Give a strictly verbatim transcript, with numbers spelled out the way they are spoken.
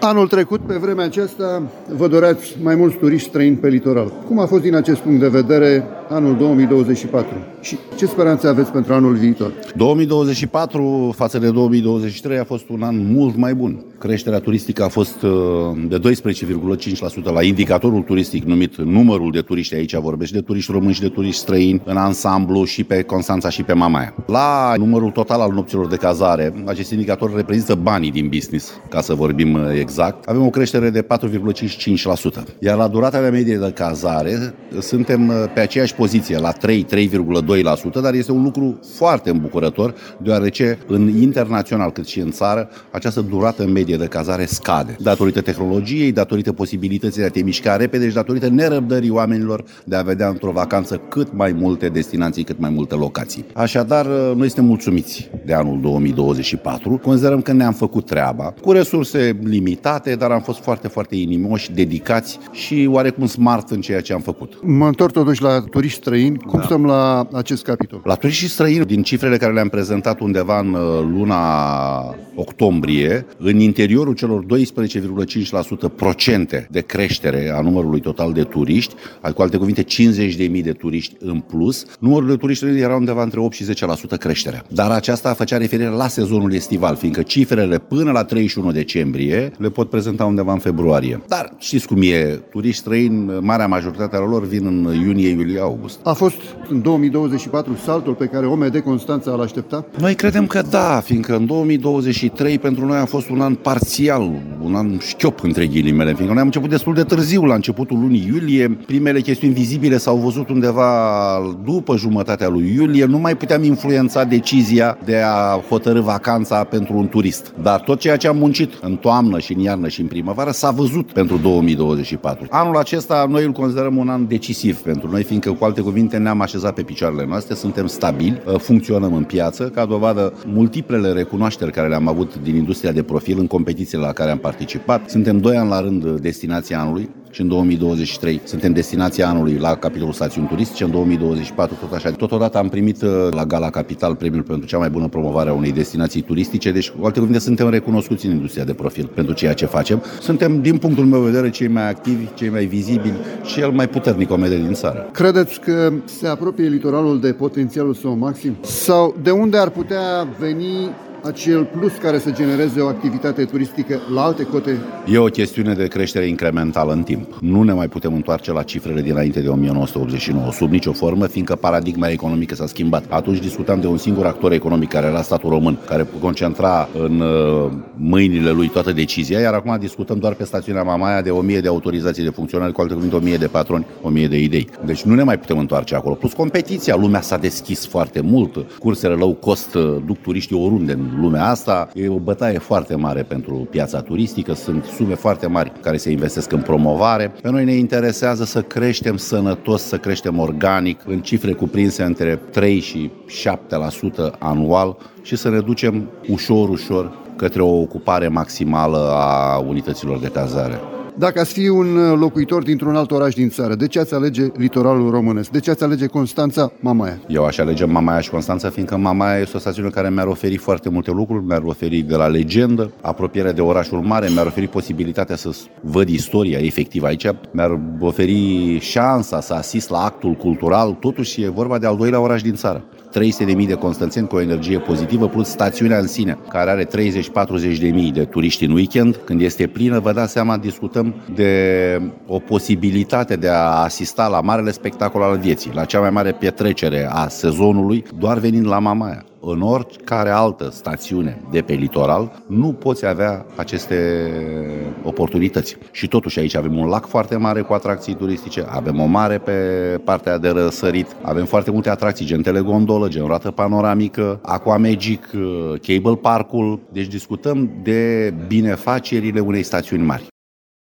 Anul trecut, pe vremea aceasta, vă doreați mai mulți turiști străini pe litoral. Cum a fost din acest punct de vedere anul două mii douăzeci și patru? Și ce speranțe aveți pentru anul viitor? două mii douăzeci și patru față de două mii douăzeci și trei a fost un an mult mai bun. Creșterea turistică a fost de doisprezece virgulă cinci la sută la indicatorul turistic numit numărul de turiști, aici vorbești de turiști români și de turiști străini în ansamblu și pe Constanța și pe Mamaia. La numărul total al nopților de cazare, acest indicator reprezintă banii din business, ca să vorbim exact, avem o creștere de patru virgulă cincizeci și cinci la sută. Iar la durata de medie de cazare suntem pe aceeași poziție, la trei trei virgulă doi la sută, dar este un lucru foarte îmbucurător, deoarece în internațional cât și în țară, această durată în medie de cazare scade. Datorită tehnologiei, datorită posibilității de a te mișca repede și datorită nerăbdării oamenilor de a vedea într-o vacanță cât mai multe destinații, cât mai multe locații. Așadar, noi suntem mulțumiți de anul două mii douăzeci și patru. Considerăm că ne-am făcut treaba, cu resurse limitate, dar am fost foarte, foarte inimoși, dedicați și oarecum smart în ceea ce am făcut. Mă întorc totuși la turiști străini. Cum da. stăm la acest capitol? La turiștii străini, din cifrele care le-am prezentat undeva în luna octombrie, în interiorul celor doisprezece virgulă cinci la sută procente de creștere a numărului total de turiști, cu alte cuvinte cincizeci de mii de turiști în plus, numărul de turiști era undeva între opt și zece la sută creșterea. Dar aceasta făcea referire la sezonul estival, fiindcă cifrele până la treizeci și unu decembrie le pot prezenta undeva în februarie. Dar știți cum e, turiști străini, marea majoritatea lor vin în iunie, iulie, august. A fost în două mii douăzeci și patru saltul pe care O M D Constanța l aștepta? Noi credem că da, fiindcă în două mii douăzeci și trei pentru noi a fost un an parțial, un an șchiop între ghilimele, fiindcă noi am început destul de târziu, la începutul lunii iulie. Primele chestiuni vizibile s-au văzut undeva după jumătatea lui iulie. Nu mai puteam influența decizia de a hotărî vacanța pentru un turist. Dar tot ceea ce am muncit în toamnă și în iarnă și în primăvară s-a văzut pentru două mii douăzeci și patru. Anul acesta noi îl considerăm un an decisiv pentru noi, fiindcă, cu alte cuvinte, ne-am așezat pe picioarele noastre, suntem stabili, funcționăm în piață, ca dovadă multiplele recunoașteri care le-am avut din industria de profil în competițiile la care am participat. Suntem doi ani la rând destinația anului și în două mii douăzeci și trei suntem destinația anului la capitolul stațiuni turistice, în două mii douăzeci și patru tot așa. Totodată am primit la Gala Capital premiul pentru cea mai bună promovare a unei destinații turistice, deci, cu alte cuvinte, suntem recunoscuți în industria de profil pentru ceea ce facem. Suntem, din punctul meu de vedere, cei mai activi, cei mai vizibili și cel mai puternic O M D din țară. Credeți că se apropie litoralul de potențialul său maxim? Sau de unde ar putea veni acel plus care să genereze o activitate turistică la alte cote? E o chestiune de creștere incrementală în timp. Nu ne mai putem întoarce la cifrele dinainte de o mie nouă sute optzeci și nouă, sub nicio formă, fiindcă paradigma economică s-a schimbat. Atunci discutam de un singur actor economic, care era statul român, care concentra în mâinile lui toată decizia, iar acum discutăm doar pe stațiunea Mamaia de o mie de autorizații de funcționari, cu alte cuvinte o mie de patroni, o mie de idei. Deci nu ne mai putem întoarce acolo. Plus competiția, lumea s-a deschis foarte mult, cursele low cost duc turiștii oriunde în lumea asta. E o bătaie foarte mare pentru piața turistică, sunt sume foarte mari care se investesc în promovare. Pe noi ne interesează să creștem sănătos, să creștem organic, în cifre cuprinse între trei și șapte la sută anual și să ne ducem ușor, ușor către o ocupare maximală a unităților de cazare. Dacă ați fi un locuitor dintr-un alt oraș din țară, de ce ați alege litoralul românesc? De ce ați alege Constanța, Mamaia? Eu aș alege Mamaia și Constanța, fiindcă Mamaia este o stațiune care mi-ar oferi foarte multe lucruri, mi-ar oferi de la legendă, apropierea de orașul mare, mi-ar oferi posibilitatea să văd istoria efectiv aici, mi-ar oferi șansa să asist la actul cultural, totuși e vorba de al doilea oraș din țară. trei sute de mii de constanțeni cu o energie pozitivă, plus stațiunea în sine, care are treizeci patruzeci de mii de turiști în weekend. Când este plină, vă dați seama, discutăm de o posibilitate de a asista la marele spectacol al vieții, la cea mai mare petrecere a sezonului, doar venind la Mamaia. În oricare altă stațiune de pe litoral nu poți avea aceste oportunități. Și totuși aici avem un lac foarte mare cu atracții turistice, avem o mare pe partea de răsărit, avem foarte multe atracții, gen telegondolă, gen roată panoramică, Aqua Magic, Cable Park-ul. Deci discutăm de binefacerile unei stațiuni mari.